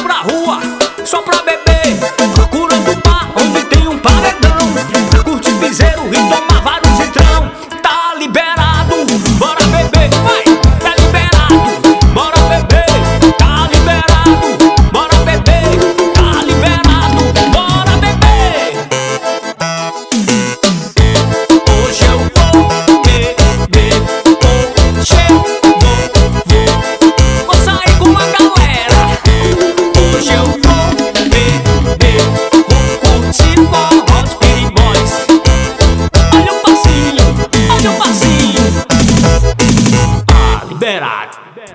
pra rua só pra beber, procurando um bar onde tem um paredão, pra curtir piseiro e tomar vários litrão. Tá liberado, bora beber, vai, tá liberado, bora beber, tá liberado, bora beber, tá liberado, bora beber. Hoje eu vou beber, hoje eu vou sair com a galera. Hoje eu vou beber, vou curtir forró dos Piriboys. Olha o passinho, olha o passinho. Tá liberado.